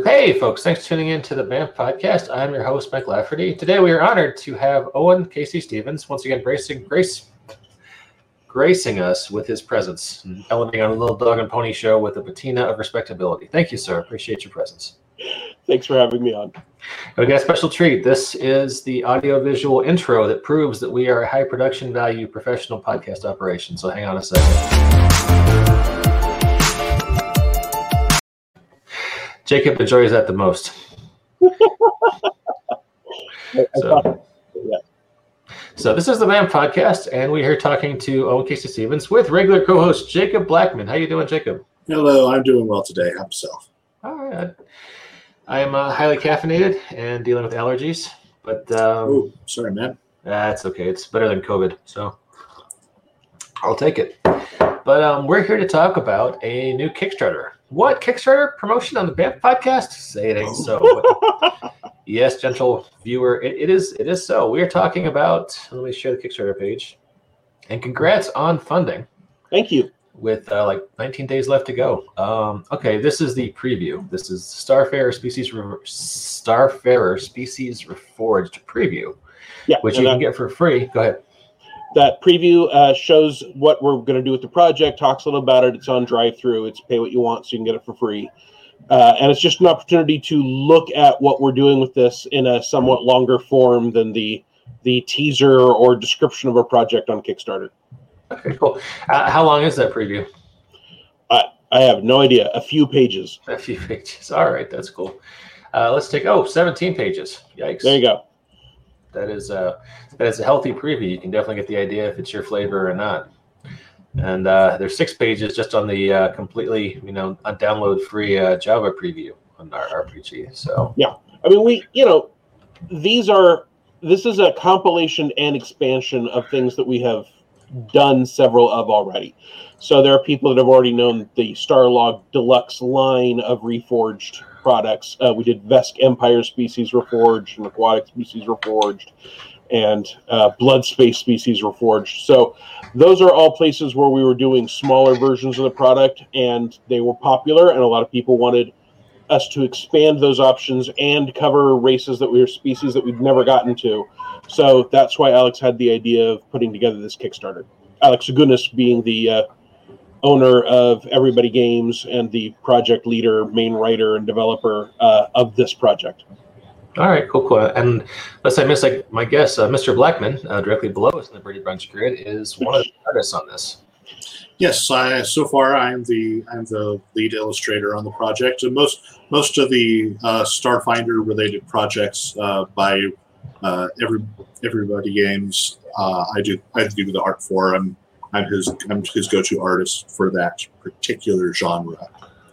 YouTube. Hey, folks, thanks for tuning in to the BAMF podcast. I'm your host, Mike Lafferty. Today, we are honored to have Owen Casey Stevens once again gracing us with his presence and elevating on a little dog and pony show with a patina of respectability. Thank you, sir. Appreciate your presence. Thanks for having me on. And we got a special treat. This is the audiovisual intro that proves that we are a high production value professional podcast operation. So hang on a second. Jacob enjoys that the most. So this is the BAMF podcast, and we're here talking to Owen Casey Stevens with regular co-host Jacob Blackman. How you doing, Jacob? Hello, I'm doing well today. How yourself? All right. I am highly caffeinated and dealing with allergies, but sorry, man. That's okay. It's better than COVID, so I'll take it. But we're here to talk about a new Kickstarter. What Kickstarter promotion on the BAMF podcast? Say it ain't so. Yes, gentle viewer, it is so. We are talking about. Let me share the Kickstarter page. And congrats on funding. Thank you. With like 19 days left to go. Okay, this is the preview. This is Starfarer Species Reforged preview, which you can get for free. Go ahead. That preview shows what we're going to do with the project, talks a little about it. It's on drive-through. It's pay what you want, so you can get it for free. And it's just an opportunity to look at what we're doing with this in a somewhat longer form than the teaser or description of our project on Kickstarter. Okay, cool. How long is that preview? I have no idea. A few pages. A few pages. All right, that's cool. Let's take 17 pages. Yikes. There you go. That is a healthy preview. You can definitely get the idea if it's your flavor or not. And there's 6 pages just on the completely, on download free Java preview on our RPG. So yeah, I mean this is a compilation and expansion of things that we have done several of already. So there are people that have already known the Starlog Deluxe line of Reforged products. We did Vesk Empire Species Reforged and Aquatic Species Reforged and Blood Space Species Reforged. So those are all places where we were doing smaller versions of the product, and they were popular, and a lot of people wanted us to expand those options and cover species that we'd never gotten to. So that's why Alex had the idea of putting together this Kickstarter. Alex Agunas being the owner of Everybody Games and the project leader, main writer, and developer of this project. All right, cool. And unless I miss my guess, Mr. Blackman, directly below us in the Brady Bunch grid, is one of the artists on this. Yes, so far I'm the lead illustrator on the project, and most of the Starfinder related projects by Everybody Games, I do the art for. I'm his go-to artist for that particular genre.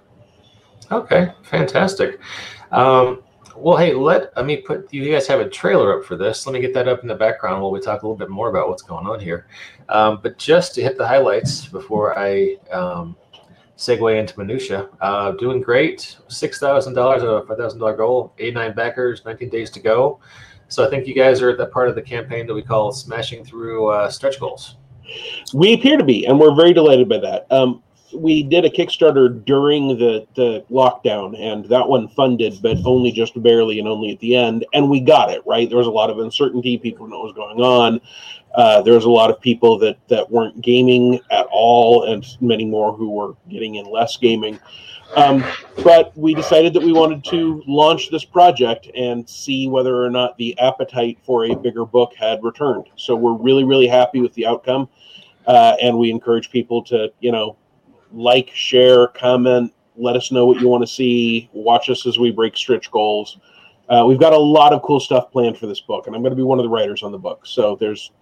Okay, fantastic. Well, hey, you guys have a trailer up for this. Let me get that up in the background while we talk a little bit more about what's going on here. But just to hit the highlights before I segue into minutia, doing great. $6,000 of a $5,000 goal, 89 backers, 19 days to go. So I think you guys are at that part of the campaign that we call smashing through stretch goals. We appear to be, and we're very delighted by that. We did a Kickstarter during the lockdown, and that one funded, but only just barely and only at the end. And we got it, right? There was a lot of uncertainty. People didn't know what was going on. There was a lot of people that weren't gaming at all, and many more who were getting in less gaming. But we decided that we wanted to launch this project and see whether or not the appetite for a bigger book had returned. So we're really, really happy with the outcome. And we encourage people to, like, share, comment, let us know what you want to see, watch us as we break stretch goals. We've got a lot of cool stuff planned for this book, and I'm going to be one of the writers on the book. So there's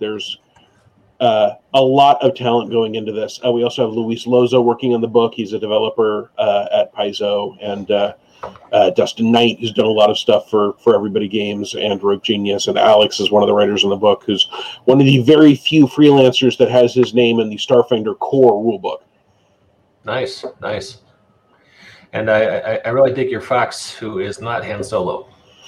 a lot of talent going into this. We also have Luis Loza working on the book. He's a developer at Paizo, and Dustin Knight, who's done a lot of stuff for Everybody Games and Rogue Genius, and Alex is one of the writers on the book, who's one of the very few freelancers that has his name in the Starfinder core rulebook. Nice. And I really dig your fox, who is not Han Solo.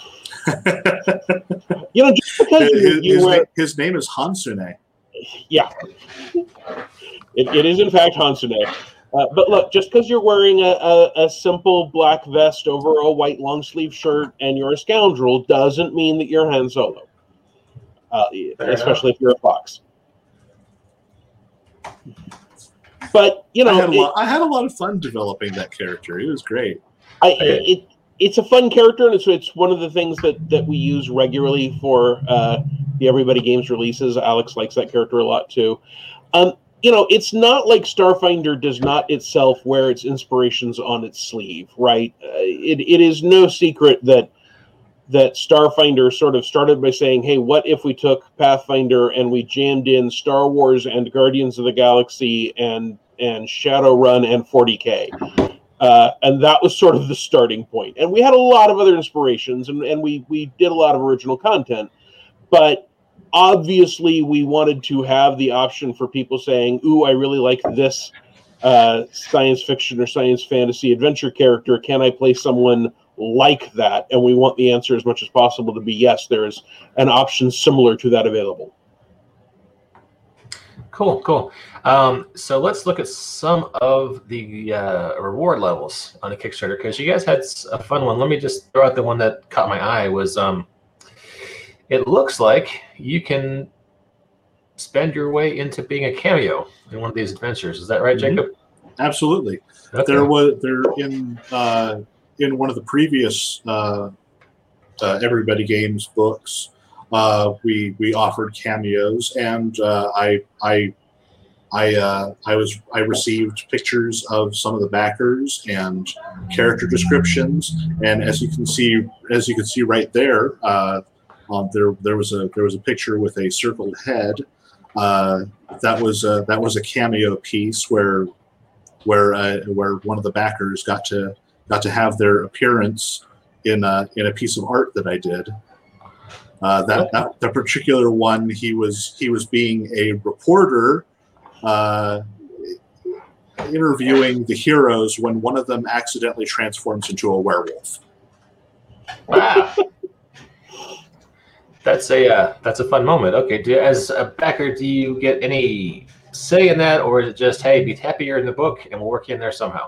Just because his name is Hansune. Yeah. It is, in fact, Hansune. But look, just because you're wearing a simple black vest over a white long sleeve shirt and you're a scoundrel doesn't mean that you're Han Solo. Especially if you're a fox. But I had a lot of fun developing that character. It was great. It's a fun character, and it's one of the things that we use regularly for the Everybody Games releases. Alex likes that character a lot too. It's not like Starfinder does not itself wear its inspirations on its sleeve, right? It is no secret that Starfinder sort of started by saying, hey, what if we took Pathfinder and we jammed in Star Wars and Guardians of the Galaxy and Shadowrun and 40K? And that was sort of the starting point. And we had a lot of other inspirations, and we did a lot of original content. But obviously, we wanted to have the option for people saying, ooh, I really like this science fiction or science fantasy adventure character. Can I play someone like that? And we want the answer as much as possible to be yes, there is an option similar to that available. Cool. So let's look at some of the reward levels on the Kickstarter, because you guys had a fun one. Let me just throw out the one that caught my eye was it looks like you can spend your way into being a cameo in one of these adventures. Is that right, Jacob? Absolutely. Okay. There in one of the previous Everybody Games books, we offered cameos, and I received pictures of some of the backers and character descriptions, and as you can see right there, there was a picture with a circled head. That was a cameo piece where one of the backers got to have their appearance in a piece of art that I did. That particular one, he was being a reporter, interviewing the heroes when one of them accidentally transforms into a werewolf. Wow. That's a fun moment. Okay, as a backer, do you get any say in that, or is it just, hey, be happy you're in the book and we'll work you in there somehow?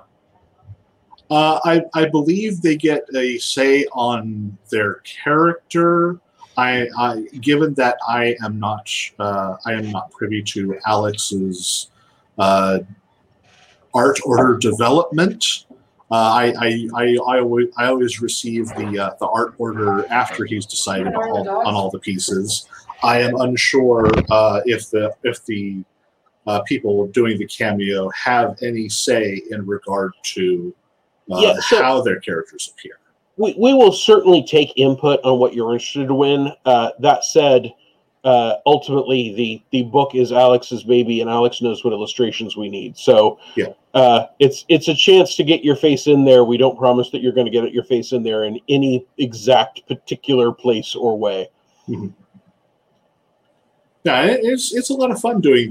I believe they get a say on their character. Given that I am not privy to Alex's art order development. I always receive the art order after he's decided on all the pieces. I am unsure if the people doing the cameo have any say in regard to how their characters appear. We will certainly take input on what you're interested in. That said, ultimately the book is Alex's baby, and Alex knows what illustrations we need. So yeah, it's a chance to get your face in there. We don't promise that you're going to get your face in there in any exact particular place or way. Mm-hmm. Yeah, it's a lot of fun doing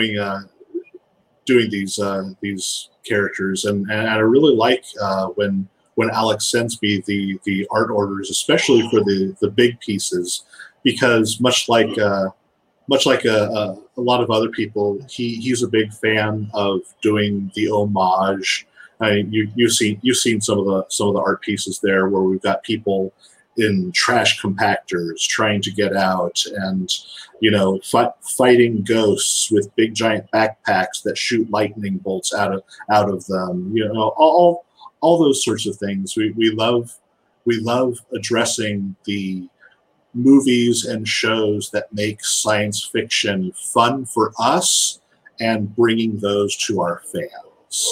these characters, and I really like when Alex sends me the art orders, especially for the big pieces, because much like a lot of other people, he's a big fan of doing the homage. You've seen some of the art pieces there where we've got people in trash compactors trying to get out, and fighting ghosts with big giant backpacks that shoot lightning bolts out of them. All those sorts of things. We love addressing the movies and shows that make science fiction fun for us and bringing those to our fans.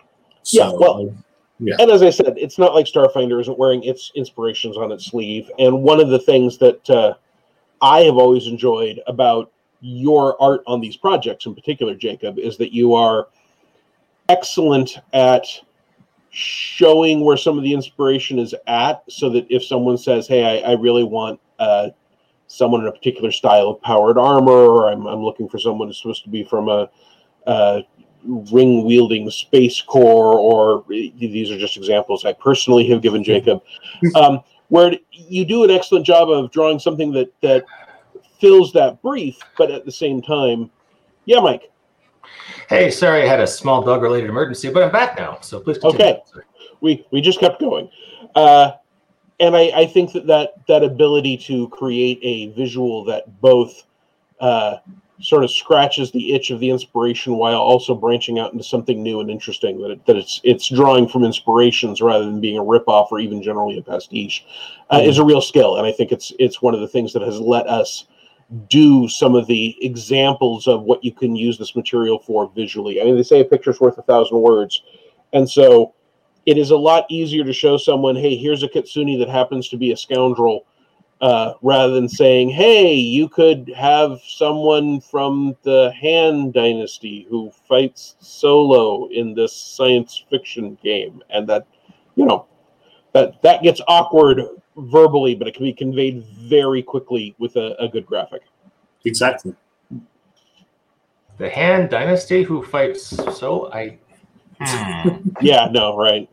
And as I said, it's not like Starfinder isn't wearing its inspirations on its sleeve. And one of the things that I have always enjoyed about your art on these projects in particular, Jacob, is that you are excellent at showing where some of the inspiration is at, so that if someone says, hey, I really want someone in a particular style of powered armor, or I'm looking for someone who's supposed to be from a ring-wielding space corps, or these are just examples I personally have given Jacob, where you do an excellent job of drawing something that fills that brief, but at the same time, yeah, Mike. Hey, sorry, I had a small dog-related emergency, but I'm back now, so please continue. Okay. We just kept going. And I think that ability to create a visual that both sort of scratches the itch of the inspiration while also branching out into something new and interesting, that it's drawing from inspirations rather than being a ripoff or even generally a pastiche, is a real skill. And I think it's one of the things that has let us do some of the examples of what you can use this material for visually. I mean, they say a picture's worth 1,000 words. And so it is a lot easier to show someone, hey, here's a kitsune that happens to be a scoundrel, rather than saying, hey, you could have someone from the Han Dynasty who fights solo in this science fiction game. And that, that gets awkward verbally, but it can be conveyed very quickly with a good graphic. Exactly. The Han Dynasty who fights solo? Yeah, no, right.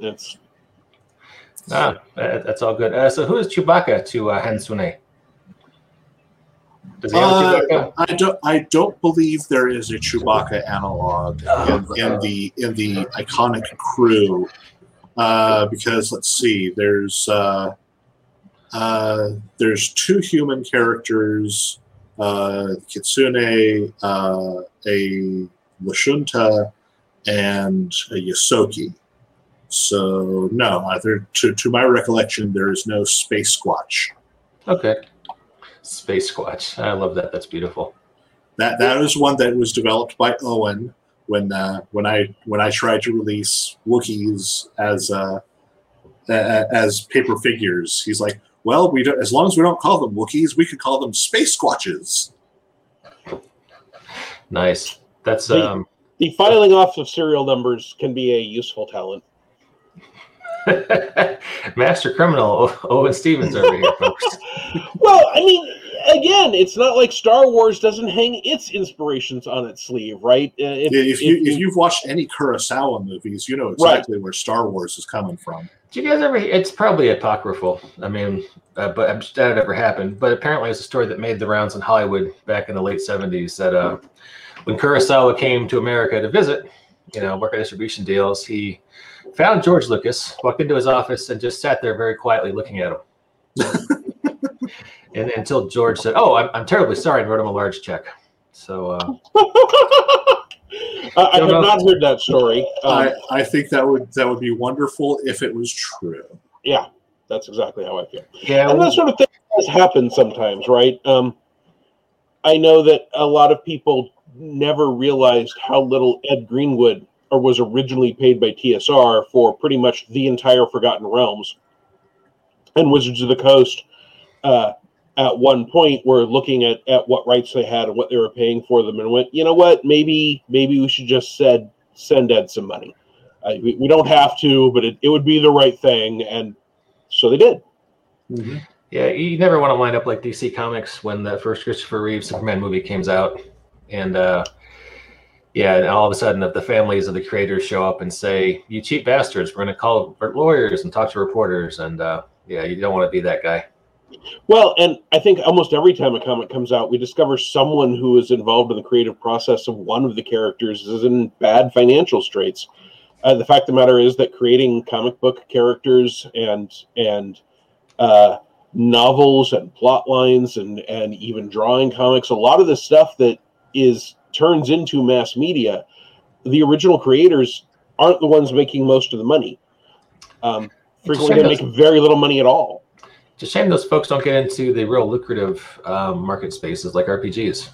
That's all good. So who is Chewbacca to Hansune? Does he have a Chewbacca? I don't believe there is a Chewbacca analog in the iconic crew. Because let's see, there's two human characters, Kitsune, a Lashunta, and a Yosoki. So no, to my recollection, there is no Space Squatch. Okay, Space Squatch. I love that. That's beautiful. That is one that was developed by Owen when I tried to release Wookiees as paper figures. He's like, well, as long as we don't call them Wookiees, we could call them Space Squatches. Nice. That's the filing off of serial numbers can be a useful talent. Master criminal Owen Stevens over here, folks. Well, I mean, again, it's not like Star Wars doesn't hang its inspirations on its sleeve, right? If you've watched any Kurosawa movies, you know exactly where Star Wars is coming from. Do you guys ever? It's probably apocryphal. I mean, but that ever happened. But apparently, it's a story that made the rounds in Hollywood back in the late '70s. That when Kurosawa came to America to visit, work on distribution deals, he found George Lucas, walked into his office, and just sat there very quietly looking at him. And until George said, "Oh, I'm terribly sorry," and wrote him a large check. So I have not heard that story. I think that would be wonderful if it was true. Yeah, that's exactly how I feel. Yeah, and that sort of thing has happened sometimes, right? I know that a lot of people never realized how little Ed Greenwood was originally paid by TSR for pretty much the entire Forgotten Realms. And Wizards of the Coast, at one point, were looking at what rights they had and what they were paying for them, and went, you know what, maybe we should just send Ed some money. We don't have to, but it would be the right thing, and so they did. Mm-hmm. Yeah, you never want to wind up like DC Comics when the first Christopher Reeve Superman movie came out, and and all of a sudden the families of the creators show up and say, "You cheap bastards, we're going to call lawyers and talk to reporters," and you don't want to be that guy. Well, and I think almost every time a comic comes out, we discover someone who is involved in the creative process of one of the characters is in bad financial straits. The fact of the matter is that creating comic book characters and novels and plot lines and even drawing comics, a lot of the stuff that turns into mass media, the original creators aren't the ones making most of the money. Frequently, they make very little money at all. It's a shame those folks don't get into the real lucrative market spaces like RPGs.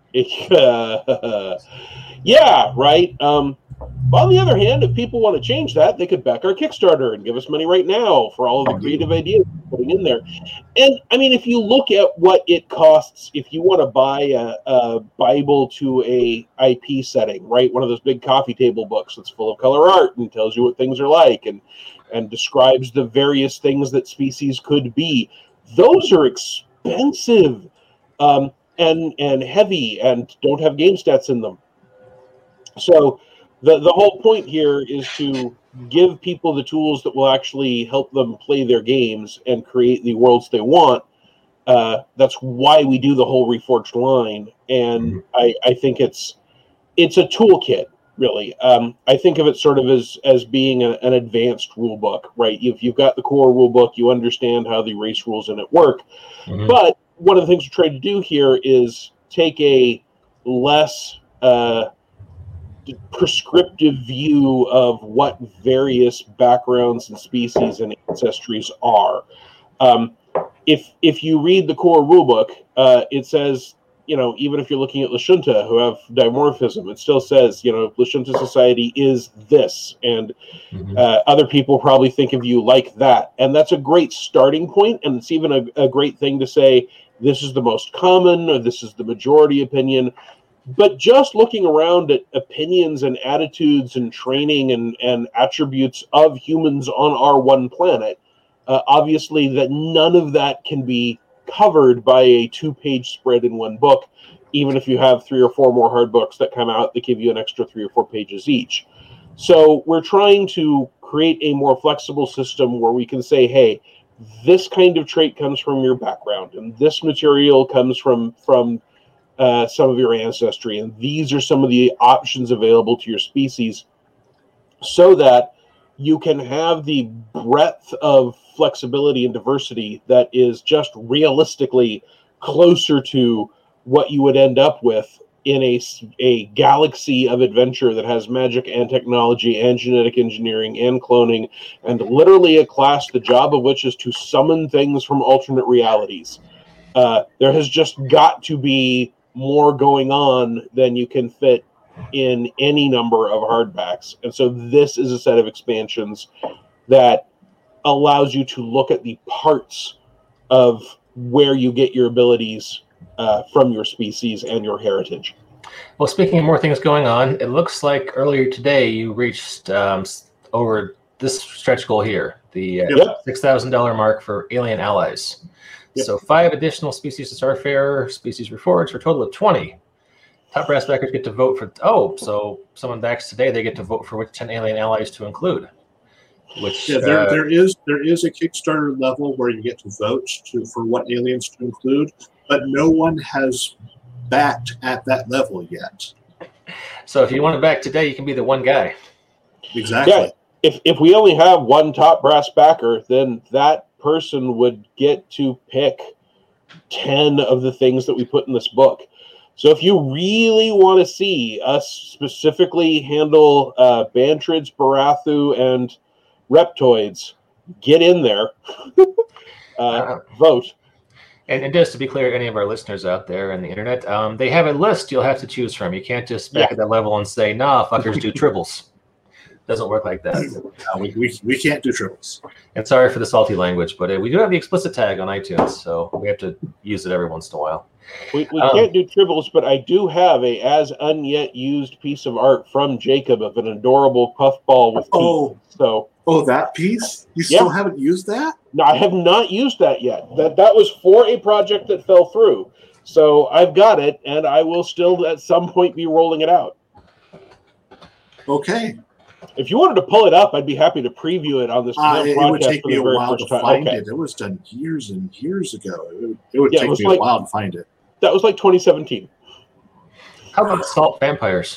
Yeah, right. On the other hand, if people want to change that, they could back our Kickstarter and give us money right now for all of the creative ideas we're putting in there. And I mean, if you look at what it costs, if you want to buy a Bible to a IP setting, right, one of those big coffee table books that's full of color art and tells you what things are like and describes the various things that species could be, those are expensive and heavy and don't have game stats in them. So the whole point here is to give people the tools that will actually help them play their games and create the worlds they want. That's why we do the whole Reforged line. And I think it's it's a toolkit, really. I think of it sort of as being an advanced rule book, right? You've got the core rule book, you understand how the race rules in it work. Mm-hmm. But one of the things we're trying to do here is take a less prescriptive view of what various backgrounds and species and ancestries are. If you read the core rulebook, it says, even if you're looking at Lashunta, who have dimorphism, it still says, Lashunta society is this, and other people probably think of you like that. And that's a great starting point, and it's even a great thing to say, this is the most common, or this is the majority opinion. But just looking around at opinions and attitudes and training and attributes of humans on our one planet, obviously that none of that can be covered by a 2-page spread in one book, even if you have 3 or 4 more hard books that come out that give you an extra 3 or 4 pages each. So we're trying to create a more flexible system where we can say, hey, this kind of trait comes from your background, and this material comes from some of your ancestry, and these are some of the options available to your species, so that you can have the breadth of flexibility and diversity that is just realistically closer to what you would end up with in a galaxy of adventure that has magic and technology and genetic engineering and cloning, and literally a class the job of which is to summon things from alternate realities. There has just got to be more going on than you can fit in any number of hardbacks. And so this is a set of expansions that allows you to look at the parts of where you get your abilities from your species and your heritage. Well, speaking of more things going on, it looks like earlier today you reached over this stretch goal here, the $6,000 mark for alien allies. Yep. So 5 additional species to Starfarer, species reforged, for a total of 20. Top brass backers get to vote for, so someone backs today, they get to vote for which 10 alien allies to include. Which there is a Kickstarter level where you get to vote for what aliens to include, but no one has backed at that level yet. So if you want to back today, you can be the one guy. Exactly. Yeah, if we only have one top brass backer, then that person would get to pick 10 of the things that we put in this book. So if you really want to see us specifically handle Bantrids, Barathu, and Reptoids, get in there. Vote. And just to be clear, any of our listeners out there on the internet, they have a list you'll have to choose from. You can't just back at that level and say, nah, fuckers do tribbles. Doesn't work like that. We can't do triples. And sorry for the salty language, but we do have the explicit tag on iTunes, so we have to use it every once in a while. We can't do tribbles, but I do have a as unyet used piece of art from Jacob of an adorable puffball with teeth. That piece? You still haven't used that? No, I have not used that yet. That was for a project that fell through. So I've got it, and I will still at some point be rolling it out. Okay. If you wanted to pull it up, I'd be happy to preview it on this podcast. It would take me a while to find it. It was done years and years ago. It would take me a while to find it. That was like 2017. How about salt vampires?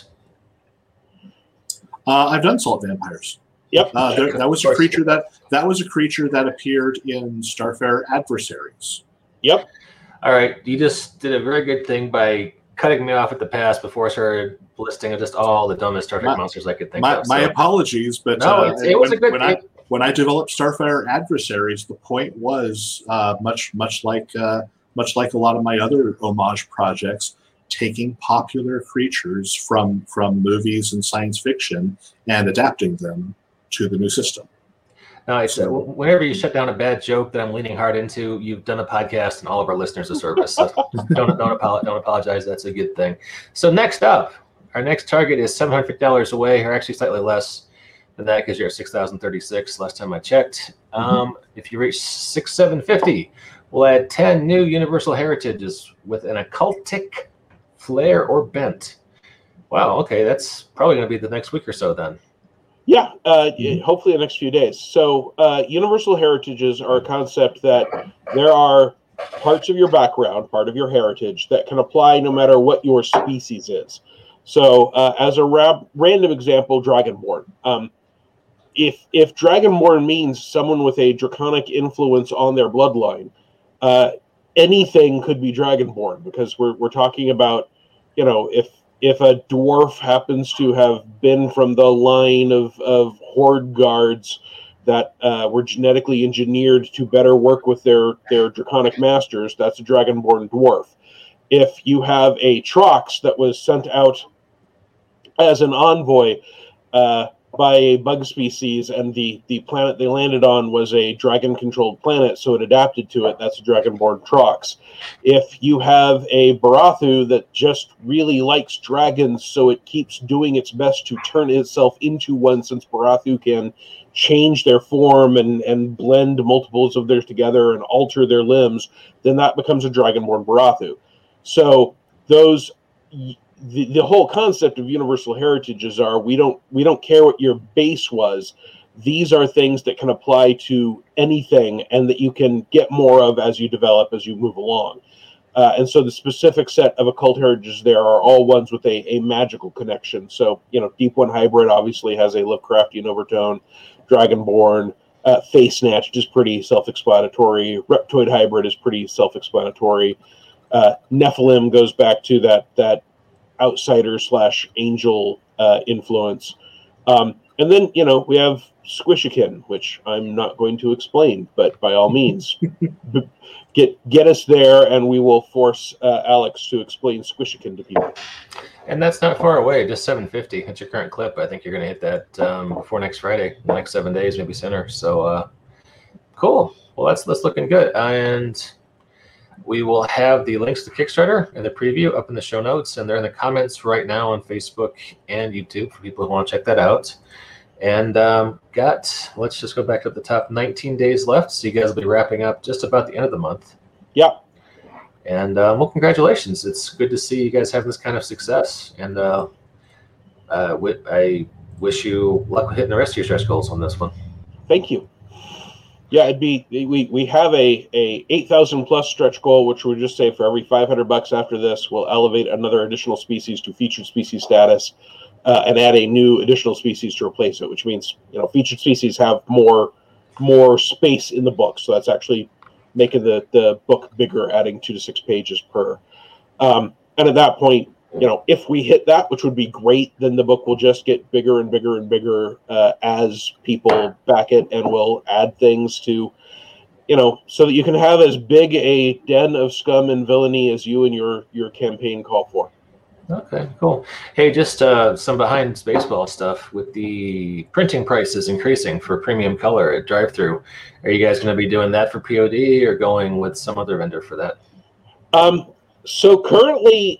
I've done salt vampires. Yep. That was a creature that appeared in Starfarer Adversaries. Yep. All right. You just did a very good thing by cutting me off at the pass before I started listing of just all the dumbest Star Trek monsters I could think of. My apologies, but it was a good thing. When I developed Starfarer Adversaries, the point was much like a lot of my other homage projects, taking popular creatures from movies and science fiction and adapting them to the new system. No, whenever you shut down a bad joke that I'm leaning hard into, you've done a podcast and all of our listeners a service. So don't apologize. That's a good thing. So next up, our next target is $750 away, or actually slightly less than that because you're at 6,036 last time I checked. If you reach 6,750, we'll add 10 new Universal Heritages with an occultic flair or bent. Wow, okay, that's probably going to be the next week or so then. Yeah, hopefully the next few days. So Universal Heritages are a concept that there are parts of your background, part of your heritage, that can apply no matter what your species is. So as a random example, Dragonborn. If Dragonborn means someone with a draconic influence on their bloodline, anything could be Dragonborn, because we're talking about, if a dwarf happens to have been from the line of horde guards that were genetically engineered to better work with their draconic masters, that's a Dragonborn dwarf. If you have a Trox that was sent out as an envoy by a bug species, and the planet they landed on was a dragon-controlled planet, so it adapted to it, that's a Dragonborn Trox. If you have a Barathu that just really likes dragons, so it keeps doing its best to turn itself into one, since Barathu can change their form and blend multiples of theirs together and alter their limbs, then that becomes a Dragonborn Barathu. So those... The whole concept of universal heritages are, we don't care what your base was. These are things that can apply to anything, and that you can get more of as you develop, as you move along. And so the specific set of occult heritages there are all ones with a magical connection. So, Deep One Hybrid obviously has a Lovecraftian overtone. Dragonborn, Face Snatch is pretty self-explanatory. Reptoid Hybrid is pretty self-explanatory. Nephilim goes back to that outsider / angel influence. And then, we have Squishikin, which I'm not going to explain, but by all means, get us there, and we will force Alex to explain Squishikin to people. And that's not far away, just 750. That's your current clip. I think you're going to hit that before next Friday, the next 7 days, maybe sooner. So, cool. Well, that's looking good. And we will have the links to Kickstarter and the preview up in the show notes, and they're in the comments right now on Facebook and YouTube for people who want to check that out. And let's just go back up the top, 19 days left, so you guys will be wrapping up just about the end of the month. Yeah. And well, congratulations. It's good to see you guys having this kind of success. And I wish you luck with hitting the rest of your stretch goals on this one. Thank you. Yeah, we have a 8,000 plus stretch goal, which we just say for every $500 after this, we'll elevate another additional species to featured species status, and add a new additional species to replace it, which means, featured species have more space in the book. So that's actually making the book bigger, adding 2 to 6 pages per. And at that point, if we hit that, which would be great, then the book will just get bigger and bigger and bigger as people back it, and we'll add things to, so that you can have as big a den of scum and villainy as you and your campaign call for. Okay, cool. Hey, just some behind baseball stuff with the printing prices increasing for premium color at drive-thru. Are you guys going to be doing that for POD, or going with some other vendor for that? So currently,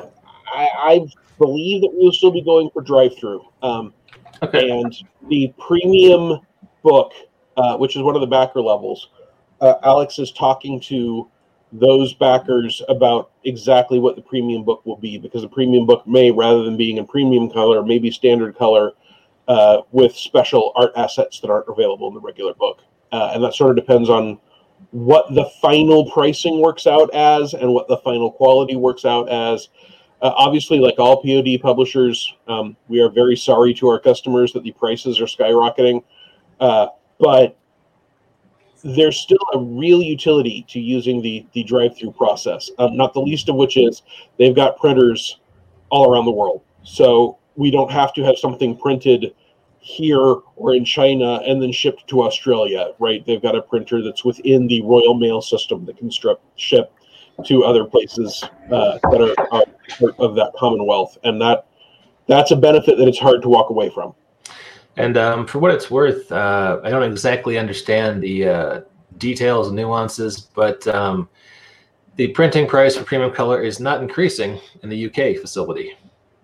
I believe that we'll still be going for drive-thru. Okay. And the premium book, which is one of the backer levels, Alex is talking to those backers about exactly what the premium book will be, because the premium book may, rather than being in premium color, may be standard color with special art assets that aren't available in the regular book. And that sort of depends on what the final pricing works out as and what the final quality works out as. Obviously, like all POD publishers, we are very sorry to our customers that the prices are skyrocketing, but there's still a real utility to using the drive-thru process, not the least of which is they've got printers all around the world. So we don't have to have something printed here or in China and then shipped to Australia, right? They've got a printer that's within the Royal Mail system that can ship to other places that are part of that Commonwealth. And that's a benefit that it's hard to walk away from. And for what it's worth, I don't exactly understand the details and nuances, but the printing price for premium color is not increasing in the UK facility.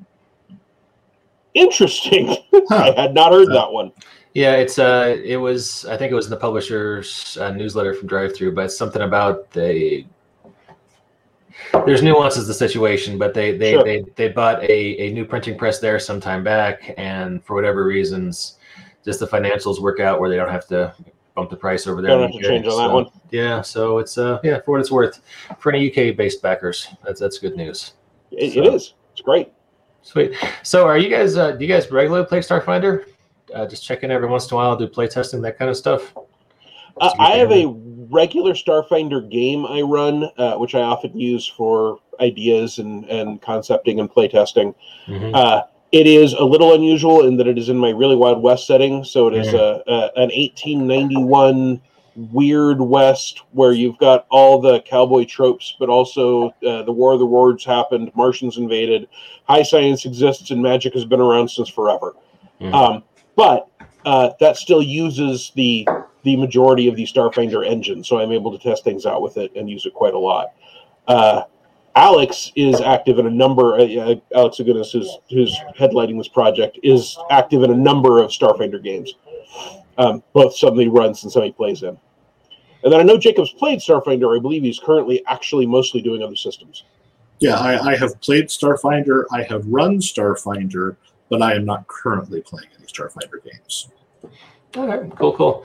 Interesting. I had not heard that one. Yeah, I think it was in the publisher's newsletter from drive-thru, but it's something about there's nuances to the situation, but they bought a new printing press there some time back, and for whatever reasons, just the financials work out where they don't have to bump the price over there. Don't have to change on that one. Yeah, so it's for what it's worth, for any UK based backers, that's good news. It is. It's great. Sweet. So are you guys, do you guys regularly play Starfinder? Just check in every once in a while, do play testing, that kind of stuff? I have a regular Starfinder game I run, which I often use for ideas and concepting and playtesting. Mm-hmm. It is a little unusual in that it is in my really Wild West setting. So it is an 1891 Weird West where you've got all the cowboy tropes, but also the War of the Worlds happened, Martians invaded, high science exists, and magic has been around since forever. Mm-hmm. But that still uses the majority of the Starfinder engine, so I'm able to test things out with it and use it quite a lot. Alex is active in a number. Alex Agunas, who's headlighting this project, is active in a number of Starfinder games, both some he runs and some he plays in. And then I know Jacob's played Starfinder. I believe he's currently actually mostly doing other systems. Yeah, I have played Starfinder. I have run Starfinder, but I am not currently playing any Starfinder games. Okay, cool.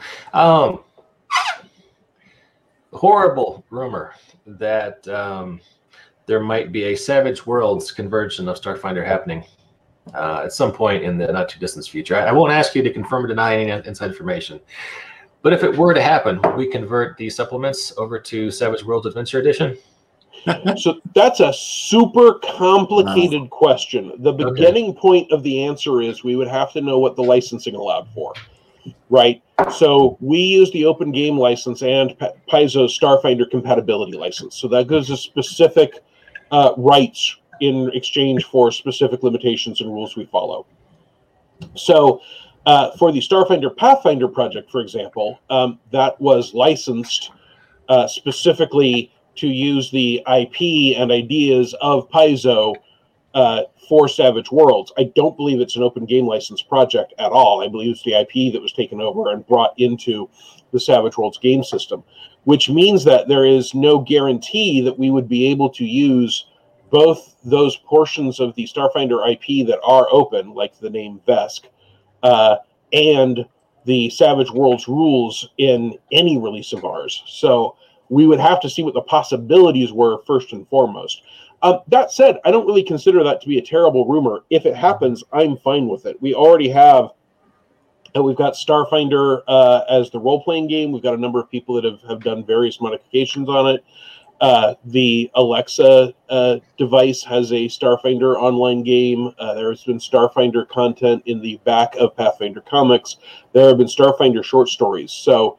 Horrible rumor that there might be a Savage Worlds conversion of Starfinder happening at some point in the not too distant future. I won't ask you to confirm or deny any inside information, but if it were to happen, would we convert the supplements over to Savage Worlds Adventure Edition? So that's a super complicated question. The beginning point of the answer is we would have to know what the licensing allowed for, right? So we use the open game license and Paizo's Starfinder compatibility license. So that gives us specific rights in exchange for specific limitations and rules we follow. So for the Starfinder Pathfinder project, for example, that was licensed specifically to use the IP and ideas of Paizo for Savage Worlds. I don't believe it's an open game license project at all. I believe it's the IP that was taken over and brought into the Savage Worlds game system, which means that there is no guarantee that we would be able to use both those portions of the Starfinder IP that are open, like the name Vesk, and the Savage Worlds rules in any release of ours. So we would have to see what the possibilities were first and foremost. That said, I don't really consider that to be a terrible rumor. If it happens, I'm fine with it. We already have, we've got Starfinder as the role-playing game. We've got a number of people that have done various modifications on it. The Alexa device has a Starfinder online game. There has been Starfinder content in the back of Pathfinder comics. There have been Starfinder short stories. So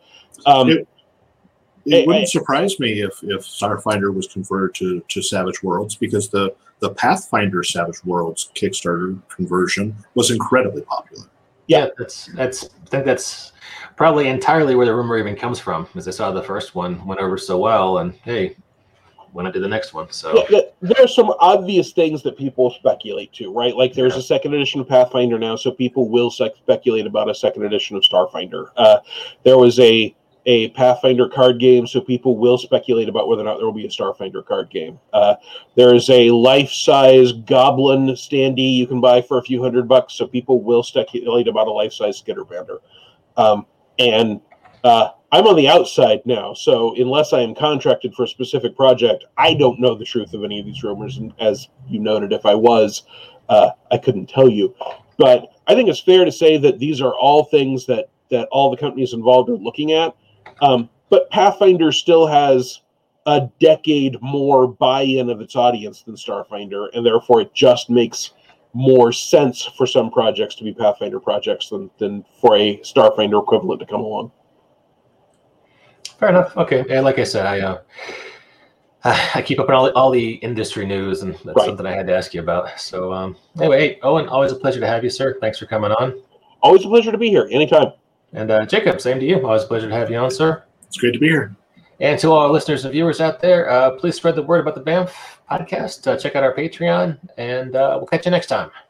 it wouldn't surprise me if Starfinder was converted to Savage Worlds, because the Pathfinder Savage Worlds Kickstarter conversion was incredibly popular. Yeah, I think that's probably entirely where the rumor even comes from, as I saw the first one went over so well, and hey, when I did the next one. So yeah, there are some obvious things that people speculate to, right? Like there's a second edition of Pathfinder now, so people will speculate about a second edition of Starfinder. There was a Pathfinder card game, so people will speculate about whether or not there will be a Starfinder card game. There is a life-size goblin standee you can buy for a few $100, so people will speculate about a life-size Skitterbander. And I'm on the outside now, so unless I am contracted for a specific project, I don't know the truth of any of these rumors. And as you noted, if I was, I couldn't tell you. But I think it's fair to say that these are all things that all the companies involved are looking at. But Pathfinder still has a decade more buy-in of its audience than Starfinder, and therefore it just makes more sense for some projects to be Pathfinder projects than for a Starfinder equivalent to come along. Fair enough. Okay, and like I said, I keep up on all the industry news, and that's something I had to ask you about. So anyway, hey, Owen, always a pleasure to have you, sir. Thanks for coming on. Always a pleasure to be here. Anytime. And Jacob, same to you. Always a pleasure to have you on, sir. It's great to be here. And to all our listeners and viewers out there, please spread the word about the BAMF podcast. Check out our Patreon, and we'll catch you next time.